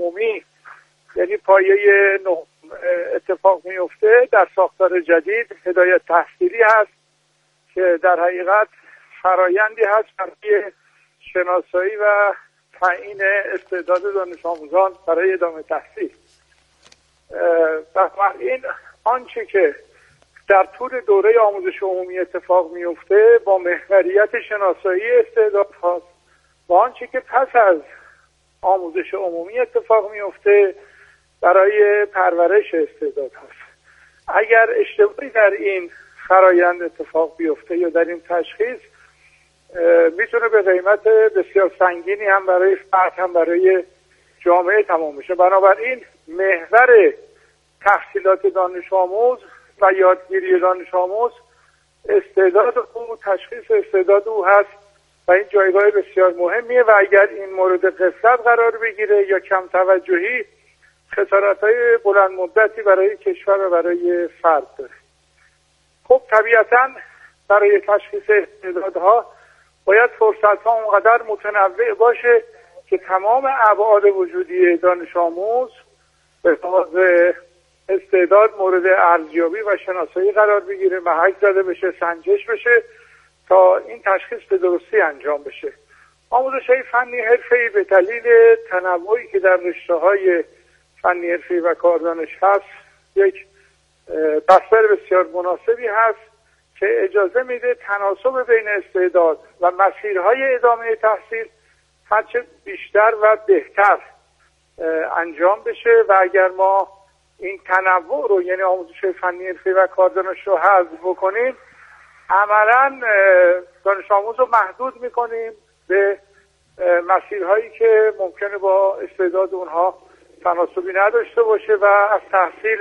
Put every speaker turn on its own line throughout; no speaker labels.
عمومی یعنی پایه اتفاق میفته در ساختار جدید هدایت تحصیلی هست که در حقیقت فرایندی هست برای شناسایی و تعیین استعداد دانش آموزان برای ادامه تحصیل. بنابراین آنچه که در طول دوره آموزش عمومی اتفاق میفته با محوریت شناسایی استعداد هاست و آنچه که پس از آموزش عمومی اتفاق میفته برای پرورش استعداد هست. اگر اشتباهی در این فرایند اتفاق بیفته یا در این تشخیص میتونه به قیمت بسیار سنگینی هم برای فرد هم برای جامعه تمام بشه. بنابراین محور تحصیلات دانش آموز و یادگیری دانش آموز استعداد او، تشخیص استعداد او هست و این جایگاه بسیار مهمیه و اگر این مورد قفلت قرار بگیره یا کم توجهی خسارت‌های بلند مدتی برای کشور و برای فرد داره. خب طبیعتاً برای تشخیص استعدادها باید فرصت‌ها اونقدر متنوع باشه که تمام ابعاد وجودی دانش آموز به لحاظ استعداد مورد ارزیابی و شناسایی قرار بگیره، محک زده بشه، سنجش بشه تا این تشخیص به درستی انجام بشه. آموزش‌های فنی حرفه‌ای به دلیل تنوعی که در رشته‌های فنی حرفه‌ای و کاردانش هست یک بستر بسیار مناسبی هست که اجازه میده تناسب بین استعداد و مسیرهای ادامه تحصیل هرچه بیشتر و بهتر انجام بشه و اگر ما این تنوع رو یعنی آموزش فنی حرفه‌ای و کاردانش رو حذف بکنیم عملاً دانش آموز رو محدود میکنیم به مسیرهایی که ممکنه با استعداد اونها تناسبی نداشته باشه و از تحصیل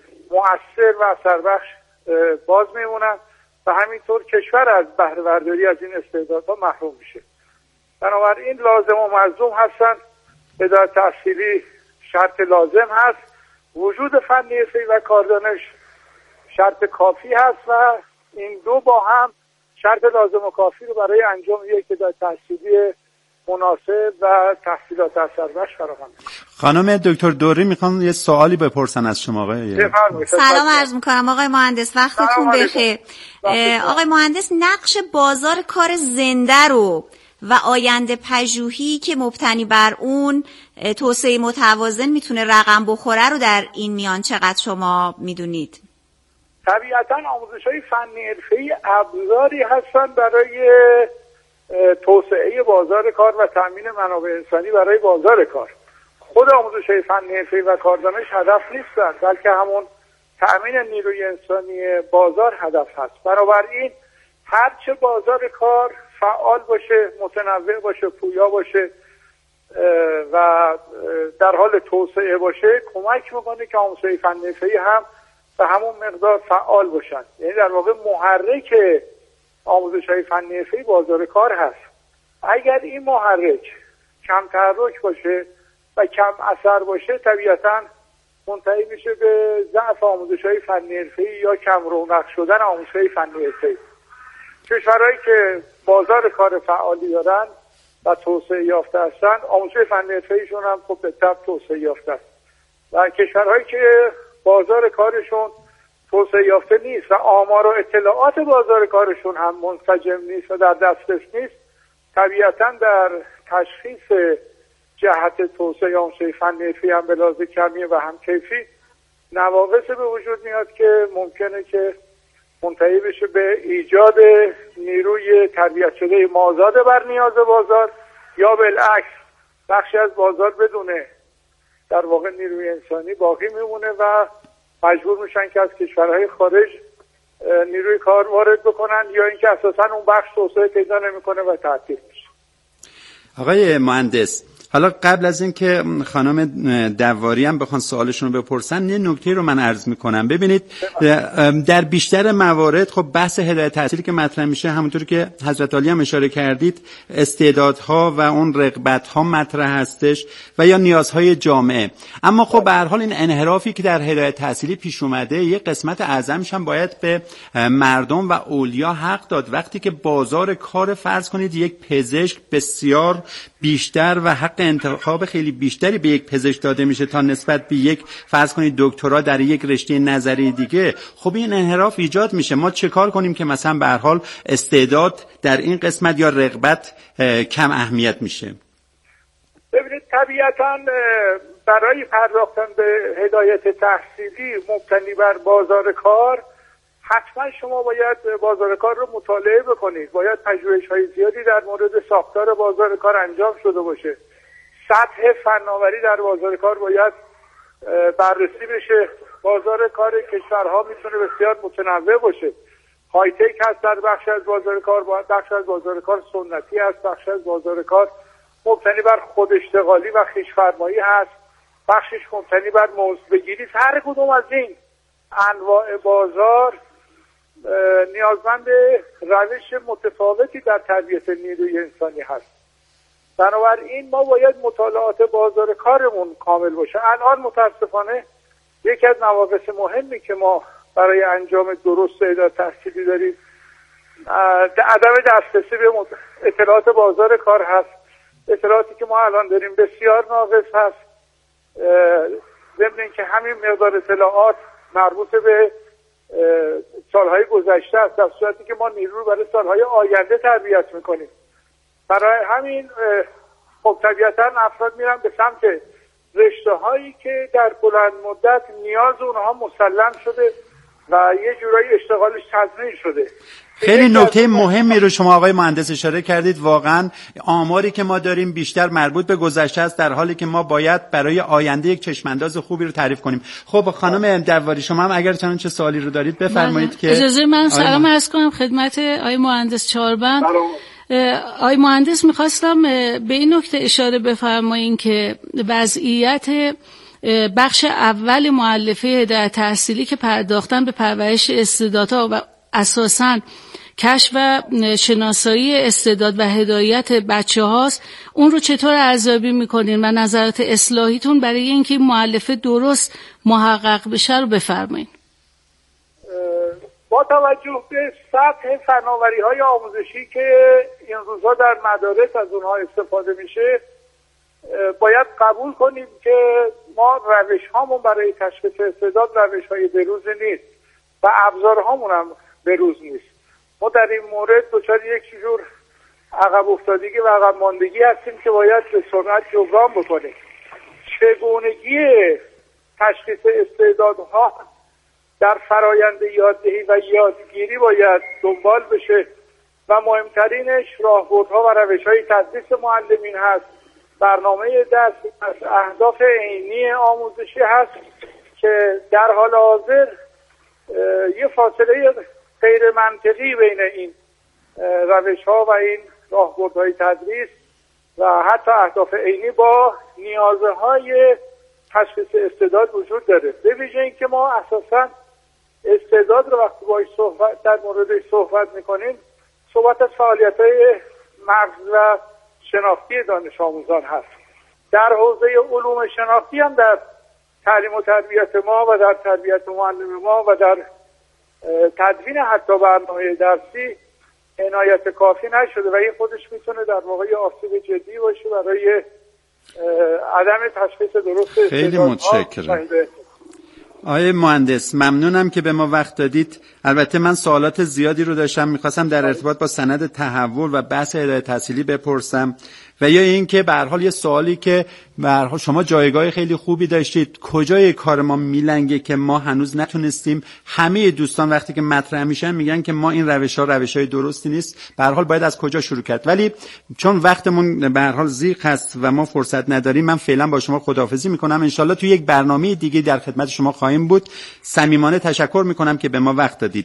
مؤثر و اثربخش باز میمونن و همینطور کشور از بهره برداری از این استعدادها محروم میشه. بنابراین لازم و ملزوم هستن. هدایت تحصیلی شرط لازم هست، وجود فنی حرفه‌ای و کاردانش شرط کافی هست و این دو با هم شرط لازم و کافی رو برای انجام یک هدایت تحصیلی مناسب و تحصیلات اثربخش فراهم می‌کنه.
خانم دکتر دوری میخوان یه سوالی بپرسن از شما آقای.
سلام عرض میکنم آقای مهندس، وقتتون بخیر. آقای مهندس، نقش بازار کار زنده رو و آینده پژوهی که مبتنی بر اون توسعه متوازن میتونه رقم بخوره رو در این میان چقدر شما میدونید؟
طبیعتاً آموزش‌های فنی حرفه‌ای ابزاری هستن برای توسعه بازار کار و تامین منابع انسانی برای بازار کار. خود آموزش‌های فنی حرفه‌ای و کاردانش هدف نیستند، بلکه همون تامین نیروی انسانی بازار هدف هست. بنابراین هرچه بازار کار فعال باشه، متنوع باشه، پویا باشه و در حال توسعه باشه کمک میکنه که آموزش‌های فنی حرفه‌ای هم به همون مقدار فعال باشن. یعنی در واقع محرک آموزش‌های فنی حرفه‌ای بازار کار هست. اگر این محرک کم تحرک باشه و کم اثر باشه طبیعتاً منتهی میشه به ضعف آموزش‌های فنی حرفه‌ای یا کم رونق شدن آموزش‌های فنی حرفه‌ای. کشورهایی که بازار کار فعالی دارن و توسعه یافته هستن آموزش فنی حرفه‌ایشون هم خب به طبع توسعه یافته است و کشورهایی که بازار کارشون توسعه یافته نیست و آمار و اطلاعات بازار کارشون هم منسجم نیست و در دسترس نیست طبیعتاً در تشخیص جهت توسعه آموزش فنی حرفه‌ای هم به لحاظ کمیه و هم کیفی نواقص به وجود میاد که ممکنه که منتهی بشه به ایجاد نیروی تربیت شده مازاد بر نیاز بازار یا بالعکس بخشی از بازار بدونه در واقع نیروی انسانی باقی میمونه و مجبور میشن که از کشورهای خارج نیروی کار وارد بکنن یا اینکه اساسا اون بخش توسعه پیدا نمیکنه و تعطیل میشه.
آقای مهندس، حالا قبل از این که خانم دواری هم بخوان سوالشون رو بپرسن یه نکته رو من عرض میکنم. ببینید در بیشتر موارد خب بحث هدایت تحصیلی که مطرح میشه همونطور که حضرت عالی هم اشاره کردید استعدادها و اون رغبت‌ها مطرح هستش و یا نیازهای جامعه. اما خب به هر حال این انحرافی که در هدایت تحصیلی پیش اومده یه قسمت اعظمش هم باید به مردم و اولیا حق داد. وقتی که بازار کار فرض کنید یک پزشک بسیار بیشتر و حق انتخاب خیلی بیشتری به یک پزشک داده میشه تا نسبت به یک فرض کنید دکترا در یک رشته نظری دیگه، خب این انحراف ایجاد میشه. ما چه کار کنیم که مثلا به هر حال استعداد در این قسمت یا رغبت کم اهمیت میشه؟
ببینید طبیعتاً برای پرداختن به هدایت تحصیلی مبتنی بر بازار کار حتما شما باید بازار کار رو مطالعه بکنید، باید پژوهش‌های زیادی در مورد ساختار بازار کار انجام شده باشه، سطح فناوری در بازار کار باید بررسی بشه. بازار کار کشورها میتونه بسیار متنوع باشه، های تک هست در بخش از بازار کار، بخش از بازار کار سنتی هست، بخش از بازار کار مبتنی بر خود اشتغالی و خویش‌فرمایی هست، بخشش مبتنی بر مزدبگیری. هر کدوم از این انواع بازار نیازمند روش متفاوتی در تربیت نیروی انسانی هست. بنابراین ما باید مطالعات بازار کارمون کامل باشه. الان متاسفانه یکی از نواقص مهمی که ما برای انجام درست اعداد تحصیلی داریم عدم دسترسی به اطلاعات بازار کار هست. اطلاعاتی که ما الان داریم بسیار ناقص هست، ضمن اینکه همین مقدار اطلاعات مربوط به سالهای گذشته است، در صورتی که ما نیرو رو برای سالهای آینده تربیت میکنیم. برای همین خب طبیعتا افراد میرن به سمت رشته هایی که در بلند مدت نیاز اونها مسلم شده و یه جورایی اشتغالش تضمین شده.
خیلی نکته مهمی رو شما آقای مهندس اشاره کردید. واقعا آماری که ما داریم بیشتر مربوط به گذشته است، در حالی که ما باید برای آینده یک چشمانداز خوبی رو تعریف کنیم. خب خانم دواری شما هم اگر چنانچه سوالی رو دارید بفرمایید. که
اجازه من سلام عرض کنم خدمت آقای مهندس چاربند. آقای مهندس میخواستم به این نکته اشاره بفرمایید که وضعیت بخش اول مؤلفه هدایت تحصیلی که پرداختن به پرورش استعدادها و اساساً کشف و شناسایی استعداد و هدایت بچه هاست، اون رو چطور ارزیابی میکنین و نظرات اصلاحیتون برای اینکه مؤلفه درست محقق بشه رو بفرمایید.
با توجه به سطح فناوری های آموزشی که این روزها در مدارس از اونها استفاده میشه، باید قبول کنیم که ما روش هامون برای تشخیص استعداد روش های بروز نیست و ابزارهامون هم بروز نیست. ما در این مورد دچار یک جور عقب افتادگی و عقب ماندگی هستیم که باید به سرعت جبران بکنیم. چگونگی تشخیص استعدادها در فرایند یاددهی و یادگیری باید دنبال بشه و مهمترینش راهبردها و روش‌های تدریس معلمین هست. برنامه درس از اهداف عینی آموزشی هست که در حال حاضر یه فاصله غیر منطقی بین این روش‌ها و این راهبردهای تدریس و حتی اهداف عینی با نیازهای تشخیص استعداد وجود داره. به ویژه اینکه ما اساساً استعداد رو وقتی باهاش در موردش صحبت میکنیم، صحبت از فعالیت‌های مغز و شناختی دانش آموزان هست. در حوزه علوم شناختی هم در تعلیم و تربیت ما و در تربیت معلم ما و در تدوین حتی برنامه درسی عنایت کافی نشده و این خودش میتونه در واقع آسیب جدی باشه برای عدم تشخیص درست.
خیلی متشکرم آقای مهندس، ممنونم که به ما وقت دادید. البته من سوالات زیادی رو داشتم، میخواستم در ارتباط با سند تحول و بحث هدایت تحصیلی بپرسم و یا این که به هر حال یه سوالی که به هر حال شما جایگاه خیلی خوبی داشتید، کجای کار ما میلنگه که ما هنوز نتونستیم. همه دوستان وقتی که مطرح میشن میگن که ما این روش‌های درستی نیست، به هر حال باید از کجا شروع کرد. ولی چون وقتمون به هر حال ضیق هست و ما فرصت نداریم، من فعلا با شما خداحافظی میکنم. انشالله تو یک برنامه دیگه در خدمت شما خواهیم بود. صمیمانه تشکر میکنم که به ما وقت دادید.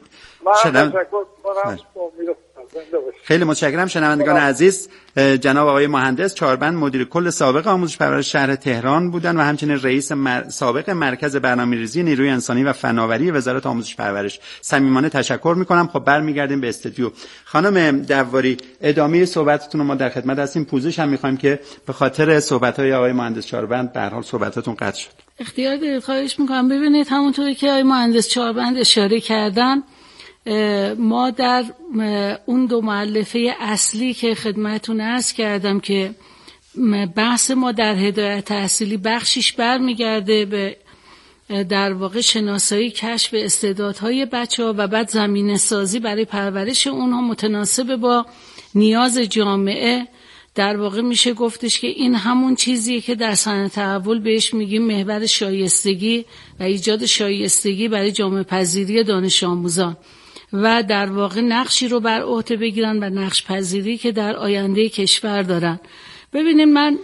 خیلی متشکرم. شنوندگان عزیز، جناب آقای مهندس چاربند مدیر کل سابق آموزش پرورش شهر تهران بودن و همچنین رئیس سابق مرکز برنامه‌ریزی نیروی انسانی و فناوری وزارت آموزش پرورش. صمیمانه تشکر میکنم. خب برمیگردیم به استودیو. خانم دواری، ادامه صحبتتون رو ما در خدمت هستیم. پوزش هم میخوایم که به خاطر صحبت‌های آقای مهندس چاربند به هر حال صحبتاتون قطع شد.
اختیار دارید، خواهش میکنم. ببینید همونطوری که آقای مهندس چاربند اشاره کردن، ما در اون دو مؤلفه اصلی که خدمتتون عرض کردم که بحث ما در هدایت تحصیلی بخشیش برمیگرده به در واقع شناسایی کشف استعدادهای بچه‌ها و بعد زمینه سازی برای پرورش اونها متناسب با نیاز جامعه. در واقع میشه گفتش که این همون چیزیه که در صنعت تحول بهش میگیم محور شایستگی و ایجاد شایستگی برای جامعه پذیری دانش آموزان و در واقع نقشی رو بر عهده بگیرن و نقش پذیری که در آینده کشور دارن. ببینید من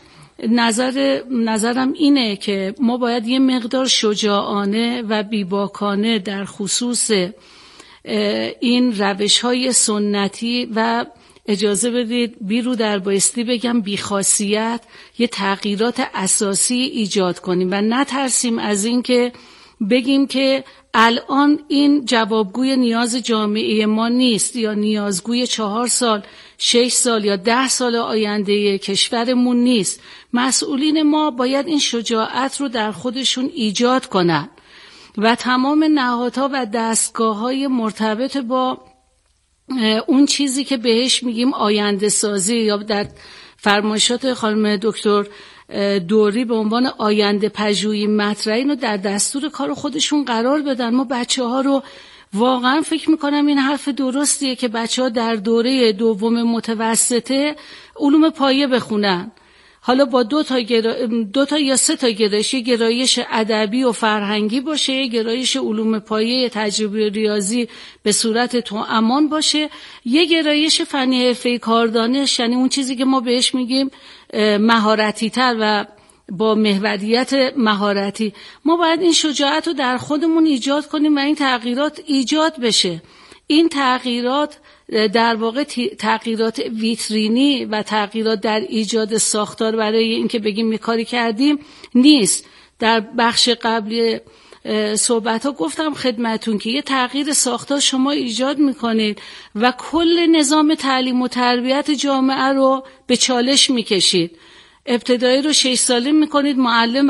نظرم اینه که ما باید یه مقدار شجاعانه و بیباکانه در خصوص این روش‌های سنتی و اجازه بدید بیرو در بایستی بگم بیخاصیت یه تغییرات اساسی ایجاد کنیم و نترسیم از این که بگیم که الان این جوابگوی نیاز جامعه ما نیست یا نیازگوی 4 سال 6 سال یا 10 سال آینده کشورمون نیست. مسئولین ما باید این شجاعت رو در خودشون ایجاد کنن و تمام نهادها و دستگاه‌های مرتبط با اون چیزی که بهش میگیم آینده سازی یا در فرمایشات خانم دکتر دوری به عنوان آینده پژوهی مطرح اینو در دستور کار خودشون قرار بدن. ما بچه‌ها رو واقعا فکر میکنم این حرف درستیه که بچه‌ها در دوره دوم متوسطه علوم پایه بخونن، حالا با 2 تا یا 3 تا گرایش، گرایش ادبی و فرهنگی باشه، گرایش علوم پایه تجربی و ریاضی به صورت توامان باشه، یه گرایش فنی حرفه‌ای کاردانش، یعنی اون چیزی که ما بهش میگیم مهارتی تر و با محوریت مهارتی. ما باید این شجاعت رو در خودمون ایجاد کنیم و این تغییرات ایجاد بشه. این تغییرات در واقع تغییرات ویترینی و تغییرات در ایجاد ساختار برای اینکه بگیم می کاری کردیم نیست. در بخش قبلی صحبت ها گفتم خدمتون که یه تغییر ساختار شما ایجاد میکنید و کل نظام تعلیم و تربیت جامعه رو به چالش میکشید. ابتدایی رو 6 ساله میکنید، معلم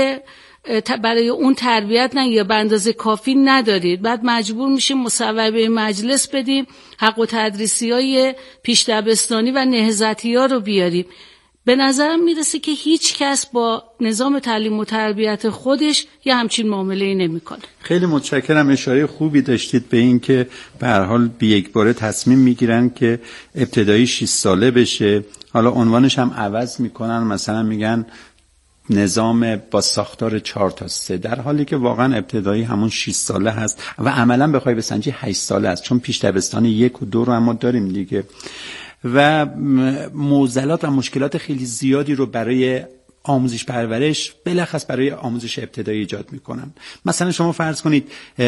برای اون تربیت نه یا به اندازه کافی ندارید، بعد مجبور میشیم مصوبه مجلس بدیم، حق و تدریسی‌های پیش دبستانی و نهضتی‌ها رو بیاریم. به نظرم میرسه که هیچ کس با نظام تعلیم و تربیت خودش یه همچین معامله‌ای نمی‌کنه.
خیلی متشکرم، اشاره خوبی داشتید به این که به هر حال به یک باره تصمیم میگیرن که ابتدایی 6 ساله بشه، حالا عنوانش هم عوض میکنن، مثلا میگن نظام با ساختار 4 تا 3، در حالی که واقعا ابتدایی همون 6 ساله هست و عملا بخوای بسنجی 8 ساله است، چون پیش دبستان 1 و 2 رو هم داریم دیگه و معضلات و مشکلات خیلی زیادی رو برای آموزش پرورش بلخص برای آموزش ابتدایی ایجاد میکنن. مثلا شما فرض کنید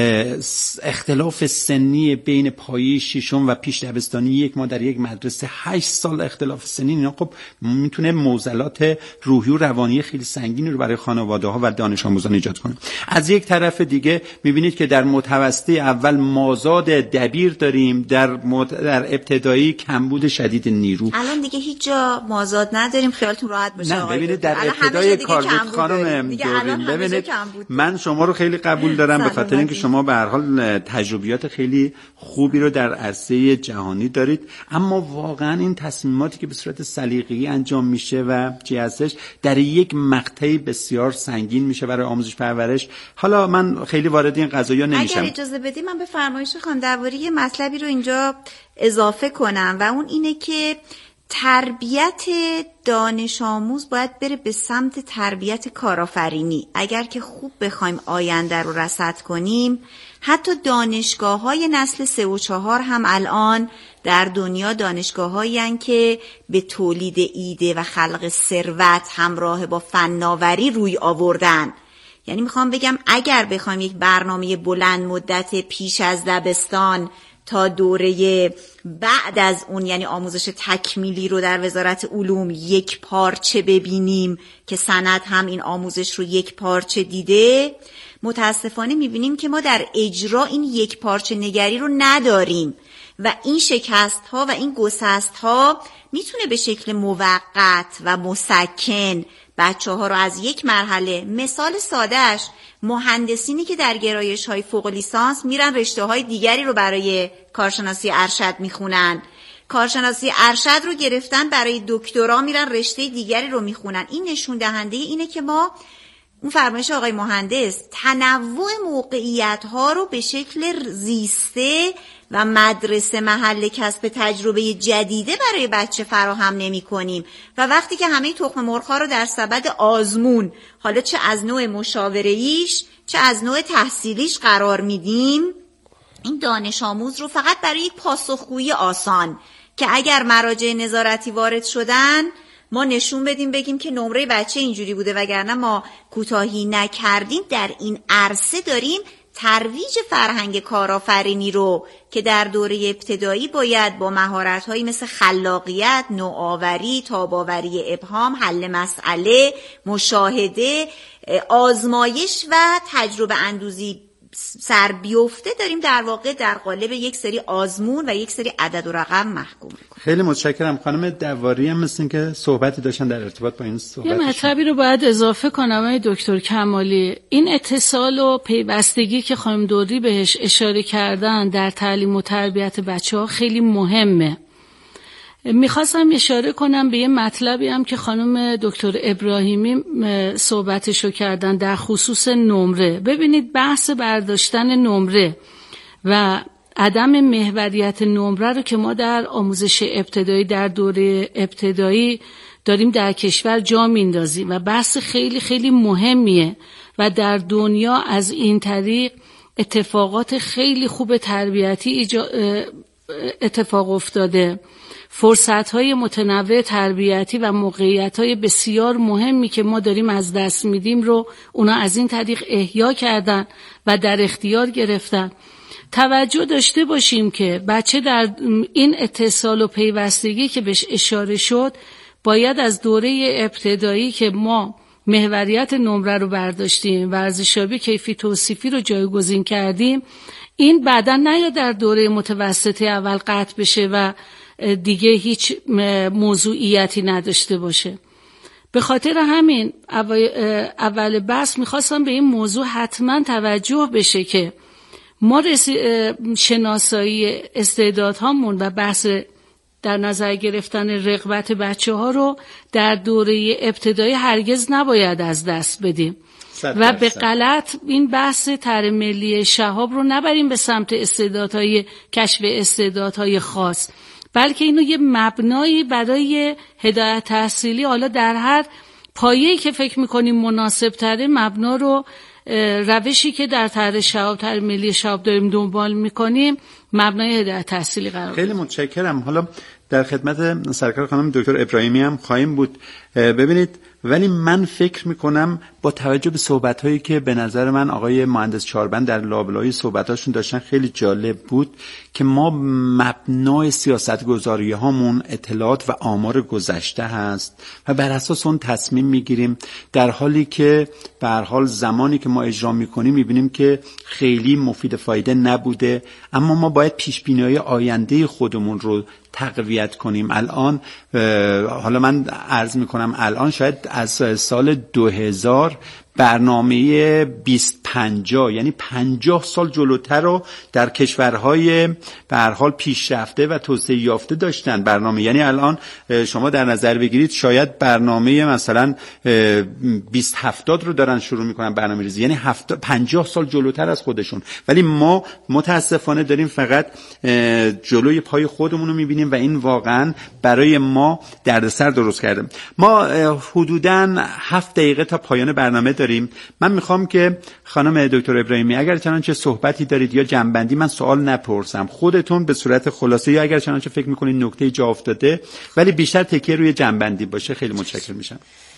اختلاف سنی بین پایه 6 و پیش دبستانی 1 ما در یک مدرسه 8 سال اختلاف سنی، اینا خب میتونه معضلات روحی و روانی خیلی سنگینی رو برای خانواده ها و دانش آموزان ایجاد کنه. از یک طرف دیگه میبینید که در متوسطه اول مازاد دبیر داریم، در ابتدایی کمبود شدید نیرو.
الان دیگه هیچ جا مازاد نداریم، خیالتون راحت باشه.
نه ببینید در ابتدای کار خانم دورین، ببینید من شما رو خیلی قبول دارم به خاطر اینکه شما به هر حال تجربیات خیلی خوبی رو در عرصه جهانی دارید، اما واقعا این تصمیماتی که به صورت سلیقه‌ای انجام میشه و چی هستش در یک مقطعی بسیار سنگین میشه برای آموزش پرورش. حالا من خیلی وارد این قضایا نمیشم.
اگر اجازه بدی من به فرمایش خانم درباره یه مطلبی رو اینجا اضافه کنم و اون اینه که تربیت دانش آموز باید بره به سمت تربیت کارآفرینی. اگر که خوب بخوایم آینده رو رصد کنیم، حتی دانشگاه‌های نسل 3 و 4 هم الان در دنیا دانشگاه‌هایی هستند که به تولید ایده و خلق ثروت همراه با فناوری روی آوردن. یعنی میخوام بگم اگر بخوایم یک برنامه بلند مدت پیش از دبستان تا دوره بعد از اون، یعنی آموزش تکمیلی رو در وزارت علوم یک پارچه ببینیم که سند هم این آموزش رو یک پارچه دیده، متاسفانه میبینیم که ما در اجرا این یک پارچه نگری رو نداریم و این شکست ها و این گسست ها میتونه به شکل موقت و مسکن بچه ها رو از یک مرحله، مثال سادهش مهندسینی که در گرایش های فوق لیسانس میرن رشته های دیگری رو برای کارشناسی ارشد میخونن کارشناسی ارشد رو گرفتن، برای دکترا میرن رشته دیگری رو میخونن. این نشون دهنده اینه که ما اون فرمایش آقای مهندس تنوع موقعیت‌ها رو به شکل زیسته و مدرسه محل کسب تجربه جدیده برای بچه فراهم نمی‌کنیم و وقتی که همه تخم مرغ‌ها رو در سبد آزمون، حالا چه از نوع مشاوره‌ایش چه از نوع تحصیلیش قرار میدیم، این دانش آموز رو فقط برای یک پاسخگویی آسان که اگر مراجع نظارتی وارد شدن ما نشون بدیم بگیم که نمره بچه اینجوری بوده وگرنه ما کوتاهی نکردیم، در این عرصه داریم ترویج فرهنگ کارآفرینی رو که در دوره ابتدایی باید با مهارت‌هایی مثل خلاقیت، نوآوری، تاب‌آوری ابهام، حل مسئله، مشاهده، آزمایش و تجربه اندوزی سر بیفته، داریم در واقع در قالب یک سری آزمون و یک سری عدد و رقم محکوم میکنیم.
خیلی متشکرم. خانم دواری هم مثل که صحبتی داشتن در ارتباط با این صحبت.
یه مطلبی رو باید اضافه کنم آقای دکتر کمالی. این اتصال و پیوستگی که خانم دوری بهش اشاره کردن در تعلیم و تربیت بچه‌ها خیلی مهمه. میخواستم اشاره کنم به یه مطلبی هم که خانم دکتر ابراهیمی صحبتشو کردن در خصوص نمره. ببینید بحث برداشتن نمره و عدم محوریت نمره رو که ما در آموزش ابتدایی در دوره ابتدایی داریم در کشور جا میندازیم و بحث خیلی خیلی مهمیه و در دنیا از این طریق اتفاقات خیلی خوب تربیتی اتفاق افتاده. فرصت‌های متنوع تربیتی و موقعیت‌های بسیار مهمی که ما داریم از دست میدیم رو اونا از این طریق احیا کردن و در اختیار گرفتن. توجه داشته باشیم که بچه در این اتصال و پیوستگی که بهش اشاره شد باید از دوره ابتدایی که ما محوریت نمره رو برداشتیم، ورزشیابی کیفی توصیفی رو جایگزین کردیم، این بعداً نه در دوره متوسطه اول قطع بشه و دیگه هیچ موضوعیتی نداشته باشه. به خاطر همین اول بحث میخواستم به این موضوع حتما توجه بشه که ما شناسایی استعدادهامون و بحث در نظر گرفتن رغبت بچه ها رو در دوره ابتدایی هرگز نباید از دست بدیم و به غلط این بحث طرح ملی شهاب رو نبریم به سمت استعدادهای کشف استعدادهای خاص، بلکه اینو یه مبنایی برای هدایت تحصیلی، حالا در هر پایه‌ای که فکر می‌کنیم مناسب تره، مبنا رو روشی که در طرح ملی شهاب داریم دنبال می‌کنیم مبنای هدایت تحصیلی قرار
خیلی متشکرم. حالا در خدمت سرکار خانم دکتر ابراهیمی هم خواهیم بود. ببینید، ولی من فکر میکنم با توجه به صحبت‌هایی که به نظر من آقای مهندس چاربند در لابلای صحبتاشون داشتن خیلی جالب بود که ما مبنای سیاست‌گذاری هامون اطلاعات و آمار گذشته هست و بر اساس اون تصمیم میگیریم، در حالی که به هر حال زمانی که ما اجرا میکنیم میبینیم که خیلی مفید فایده نبوده، اما ما باید پیش‌بینی‌های آینده خودمون رو تقویت کنیم. الان حالا من عرض میکنم الان شاید از سال 2000 برنامه 2050 یعنی 50 سال جلوتر رو در کشورهای به هر حال پیشرفته و توسعه یافته داشتن برنامه. یعنی الان شما در نظر بگیرید شاید برنامه مثلا 2070 رو دارن شروع میکنن برنامه‌ریزی، یعنی 50 سال جلوتر از خودشون، ولی ما متاسفانه داریم فقط جلوی پای خودمون رو میبینیم و این واقعا برای ما دردسر درست کرده. ما حدوداً 7 دقیقه تا پایان برنامه داریم. من میخوام که خانم دکتر ابراهیمی اگر چنانچه صحبتی دارید یا جنبندی، من سوال نپرسم، خودتون به صورت خلاصه یا اگر چنانچه فکر میکنید نکته جا افتاده ولی بیشتر تکیه روی جنبندی باشه خیلی متشکرم میشم.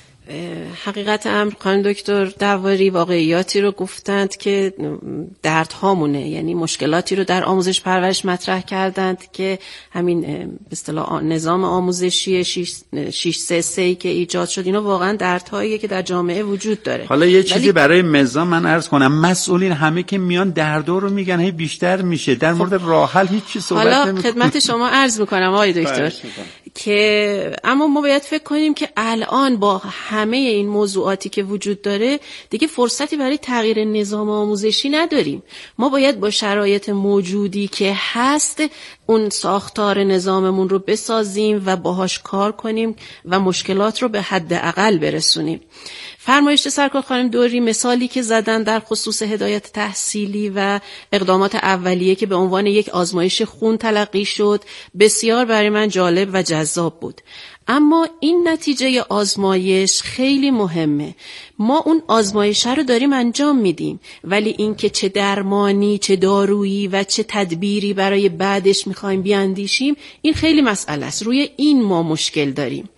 حقیقت امر خانم دکتر دواری واقعیاتی رو گفتند که دردهامونه، یعنی مشکلاتی رو در آموزش پرورش مطرح کردند که همین به اصطلاح نظام آموزشی 633 که ایجاد شد، اینا واقعا دردهاییه که در جامعه وجود داره.
حالا یه چیزی برای مزام من عرض کنم، مسئولین همه که میان دردا رو میگن هی بیشتر میشه، در مورد راه حل هیچ چیز صحبت نمی‌کنه.
حالا خدمت شما عرض میکنم آقای دکتر که اما ما باید فکر کنیم که الان با همه این موضوعاتی که وجود داره دیگه فرصتی برای تغییر نظام آموزشی نداریم. ما باید با شرایط موجودی که هست اون ساختار نظاممون رو بسازیم و باهاش کار کنیم و مشکلات رو به حد اقل برسونیم. فرمایش سرکار خانم دوری مثالی که زدن در خصوص هدایت تحصیلی و اقدامات اولیه که به عنوان یک آزمایش خون تلقی شد بسیار برای من جالب و جذاب بود. اما این نتیجه آزمایش خیلی مهمه. ما اون آزمایش رو داریم انجام میدیم، ولی این که چه درمانی، چه دارویی و چه تدبیری برای بعدش میخوایم بیاندیشیم، این خیلی مسئله است. روی این ما مشکل داریم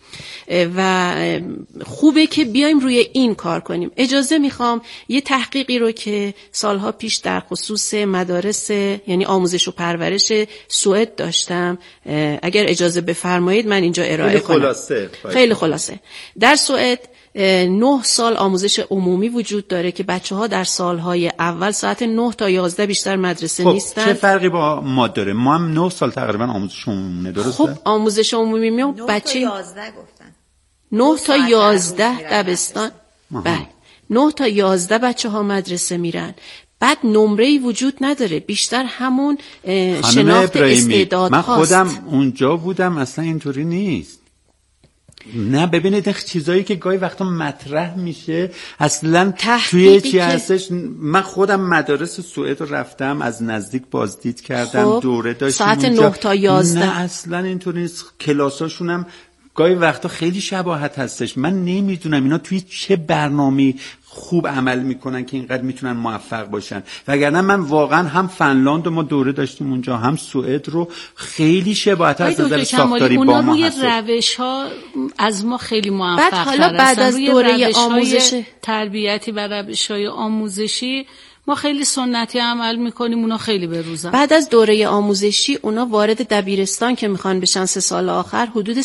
و خوبه که بیایم روی این کار کنیم. اجازه میخوام یه تحقیقی رو که سالها پیش در خصوص مدارس یعنی آموزش و پرورش سوئد داشتم، اگر اجازه بفرمایید من اینجا ارائه کنم. خیلی خلاصه. در سوئد 9 سال آموزش عمومی وجود داره که بچه‌ها در سالهای اول ساعت 9 تا 11 بیشتر مدرسه نیستن.
چه فرقی با ما داره؟ ما هم 9 سال تقریبا آموزش عمومی، درسته؟
خب آموزش عمومی میام بچه
9 تا 11 گفتن.
9 تا 11 دبستان. بله. 9 تا 11 بچه‌ها مدرسه میرن. بعد نمره‌ای وجود نداره، بیشتر همون شناخت استعداد
من
هاست.
خودم اونجا بودم، اصلا اینطوری نیست. نه ببینید چیزایی که گاهی وقتا مطرح میشه اصلا توی چی هستش. من خودم مدارس سوئد رو رفتم، از نزدیک بازدید کردم، دوره داشتیم
ساعت
اونجا.
9 تا 11
نه اصلا اینطوری نیست. کلاساشون هم گاهی وقتا خیلی شباهت هستش. من نمیدونم اینا توی چه برنامه‌ای خوب عمل میکنن که اینقدر میتونن موفق باشن. وگرنه من واقعا هم فنلاند رو ما دوره داشتیم اونجا، هم سوئد رو خیلی شباهت از نظر ساختاری با ما هست.
اونا روی روش‌ها از ما خیلی موفق تر.
حالا بعد از دوره آموزش
تربیتی و روش‌های آموزشی ما خیلی سنتی عمل میکنیم، اونا خیلی بروزن.
بعد از دوره آموزشی اونا وارد دبیرستان که میخوان بشن 3 سال آخر حدود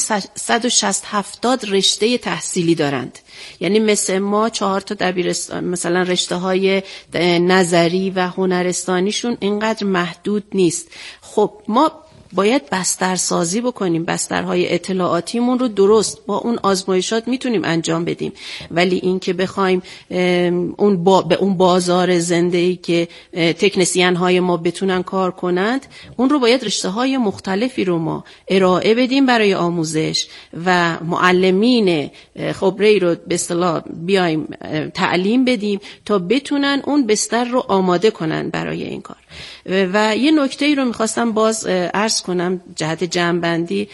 160-70 رشته تحصیلی دارند. یعنی مثل ما 4 تا دبیرستان، مثلا رشته های نظری و هنرستانیشون اینقدر محدود نیست. خب ما باید بسترسازی بکنیم، بسترهای اطلاعاتیمون رو درست با اون آزمایشات میتونیم انجام بدیم، ولی این که بخوایم به اون بازار زنده‌ای که تکنسین های ما بتونن کار کنند، اون رو باید رشته های مختلفی رو ما ارائه بدیم برای آموزش و معلمین خبره‌ای رو به اصطلاح بیایم تعلیم بدیم تا بتونن اون بستر رو آماده کنن برای این کار. و یه نکته‌ای رو می‌خواستم باز عرض کنم جهت جمع‌بندی.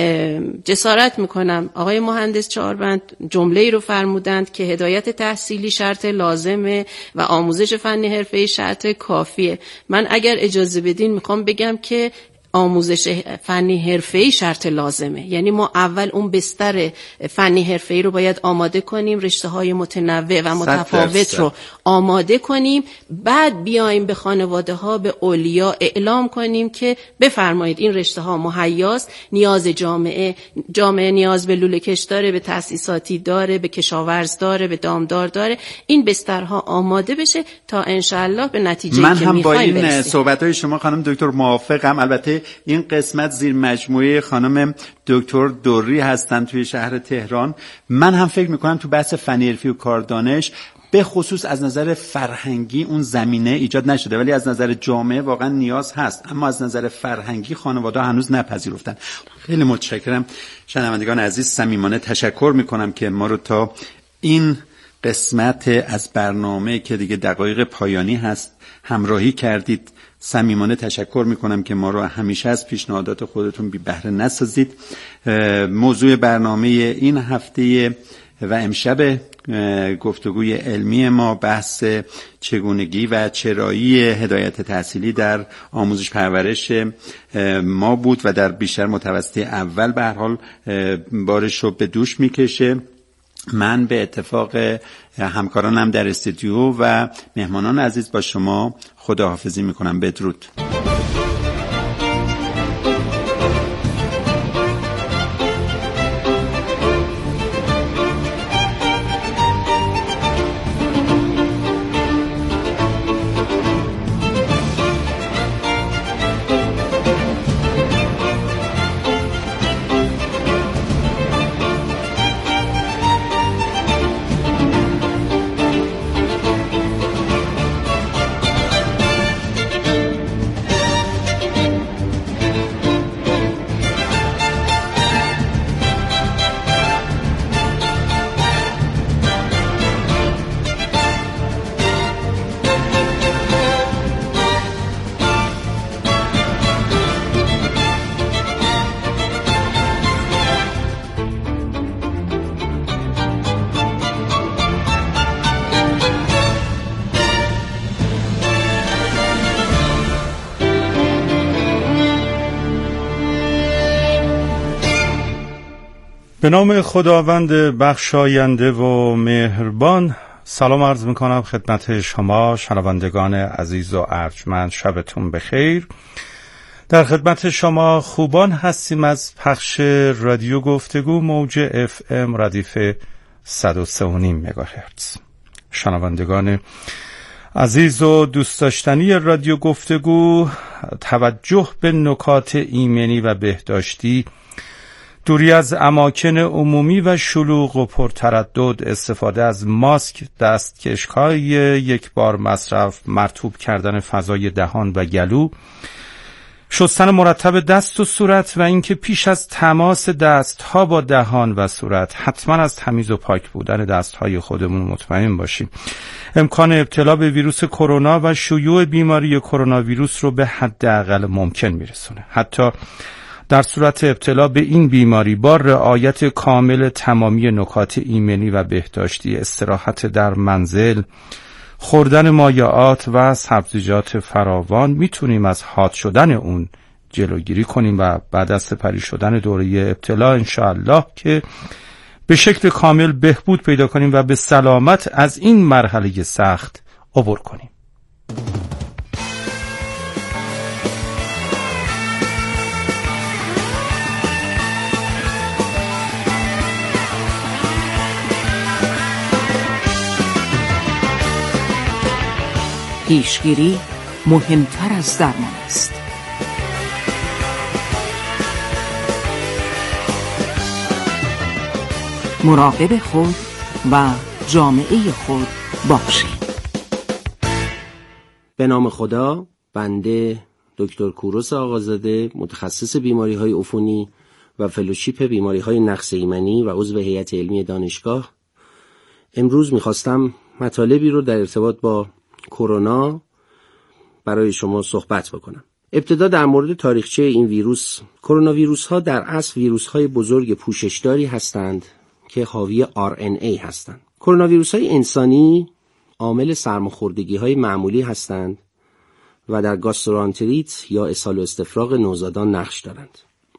جسارت می‌کنم آقای مهندس چهاربند جمله‌ای رو فرمودند که هدایت تحصیلی شرط لازمه و آموزش فنی حرفه‌ای شرط کافیه. من اگر اجازه بدین می‌خوام بگم که آموزش فنی حرفه‌ای شرط لازمه. یعنی ما اول اون بستر فنی حرفه‌ای رو باید آماده کنیم، رشته‌های متنوع و متفاوت رو آماده کنیم، بعد بیایم به خانواده‌ها، به اولیا اعلام کنیم که بفرمایید این رشته‌ها مهیاست، نیاز جامعه نیاز به لوله‌کش داره، به تأسیساتی داره، به کشاورز داره، به دامدار داره. این بسترها آماده بشه تا انشالله به نتیجه‌ای که می‌خوایم برسیم.
من هم با این صحبت‌های شما خانم دکتر موافقم. البته این قسمت زیر مجموعه خانم دکتر دوری هستن توی شهر تهران. من هم فکر میکنم تو بحث فنی حرفی و کاردانش به خصوص از نظر فرهنگی اون زمینه ایجاد نشده، ولی از نظر جامعه واقعا نیاز هست، اما از نظر فرهنگی خانواده هنوز نپذیرفتن. خیلی متشکرم. شنوندگان عزیز صمیمانه تشکر میکنم که ما رو تا این قسمت از برنامه که دیگه دقایق پایانی هست همراهی کردید. صمیمانه تشکر میکنم که ما رو همیشه از پیشنهادات خودتون بی بهره نسازید. موضوع برنامه این هفته و امشب گفتگوی علمی ما بحث چگونگی و چرایی هدایت تحصیلی در آموزش پرورش ما بود و در بیشتر متوسط اول به هر حال بارش رو به دوش میکشه. من به اتفاق همکارانم در استودیو و مهمانان عزیز با شما خداحافظی میکنم. بدرود.
به نام خداوند بخشاینده و مهربان، سلام عرض میکنم خدمت شما شنوندگان عزیز و ارجمند. شبتون بخیر. در خدمت شما خوبان هستیم از پخش رادیو گفتگو موج FM ردیف 103.5 مگاهرتز. شنوندگان عزیز و دوست داشتنی رادیو گفتگو، توجه به نکات ایمنی و بهداشتی، دوری از اماکن عمومی و شلوغ و پرتردد، استفاده از ماسک، دستکش‌های یک بار مصرف، مرطوب کردن فضای دهان و گلو، شستن مرتب دست و صورت و اینکه پیش از تماس دستها با دهان و صورت حتما از تمیز و پاک بودن دستهای خودمون مطمئن باشیم. امکان ابتلا به ویروس کرونا و شیوع بیماری کرونا ویروس رو به حداقل ممکن میرسونه. حتی در صورت ابتلا به این بیماری با رعایت کامل تمامی نکات ایمنی و بهداشتی، استراحت در منزل، خوردن مایعات و سبزیجات فراوان، میتونیم از حاد شدن اون جلوگیری کنیم و بعد از سپری شدن دوره ابتلا انشاءالله که به شکل کامل بهبود پیدا کنیم و به سلامت از این مرحله سخت عبور کنیم.
پیشگیری مهمتر از درمان است. مراقب خود و جامعه خود باشید.
به نام خدا، بنده دکتر کوروش آقازاده، متخصص بیماری‌های عفونی و فلوشیپ بیماری‌های نقص ایمنی و عضو هیئت علمی دانشگاه، امروز می‌خواستم مطالبی رو در ارتباط با کرونا برای شما صحبت بکنم. ابتدا در مورد تاریخچه این ویروس. کرونا ویروس ها در اصل ویروس های بزرگ پوششداری هستند که حاوی RNA هستند. کرونا ویروس های انسانی عامل سرماخوردگی های معمولی هستند و در گاسترونتریت یا اسهال و استفراغ نوزادان نقش دارند.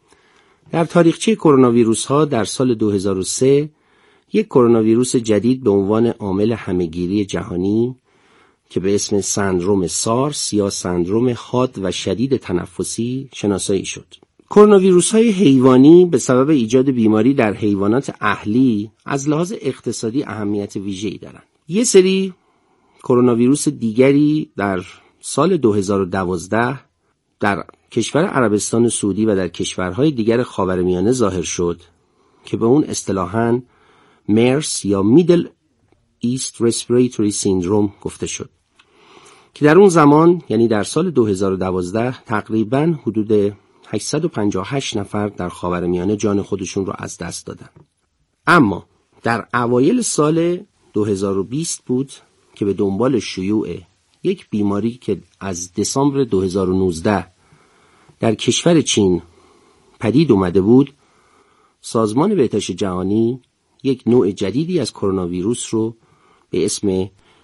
در تاریخچه کرونا ویروس ها در سال 2003 یک کرونا ویروس جدید به عنوان عامل همهگیری جهانی که به اسم سندروم سارس یا سندروم حاد و شدید تنفسی شناسایی شد. کرونا ویروس‌های حیوانی به سبب ایجاد بیماری در حیوانات اهلی از لحاظ اقتصادی اهمیت ویژه‌ای دارند. یک سری کرونا ویروس دیگری در سال 2012 در کشور عربستان سعودی و در کشورهای دیگر خاورمیانه ظاهر شد که به اون اصطلاحاً مرس یا میدل ایست رسپیریتوری سیندروم گفته شد که در اون زمان یعنی در سال 2012 تقریباً حدود 858 نفر در خاورمیانه جان خودشون رو از دست دادن. اما در اوایل سال 2020 بود که به دنبال شیوع یک بیماری که از دسامبر 2019 در کشور چین پدید اومده بود، سازمان بهداشت جهانی یک نوع جدیدی از کرونا ویروس رو به اسم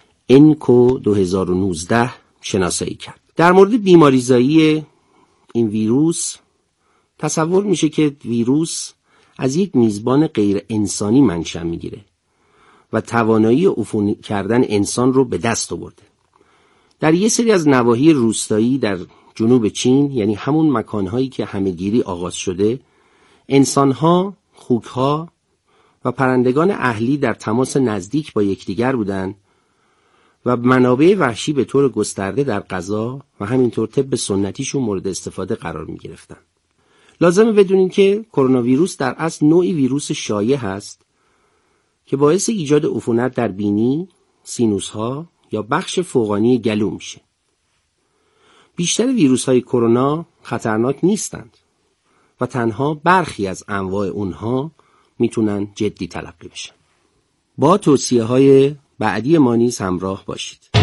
انکو 2019 شناسایی کرد. در مورد بیماریزایی این ویروس تصور میشه که ویروس از یک میزبان غیر انسانی منشأ میگیره و توانایی عفونی کردن انسان رو به دست آورده. در یک سری از نواحی روستایی در جنوب چین، یعنی همون مکانهایی که همهگیری آغاز شده، انسانها، خوکها و پرندگان اهلی در تماس نزدیک با یکدیگر بودند و منابع وحشی به طور گسترده در غذا و همینطور طب سنتیشون مورد استفاده قرار می گرفتن. لازمه بدونین که کرونا ویروس در اصل نوعی ویروس شایع هست که باعث ایجاد عفونت در بینی، سینوس ها یا بخش فوقانی گلو میشه. بیشتر ویروس های کرونا خطرناک نیستند و تنها برخی از انواع اونها میتونن جدی تلقی بشن. با توصیه های بعدی ما نیز همراه باشید.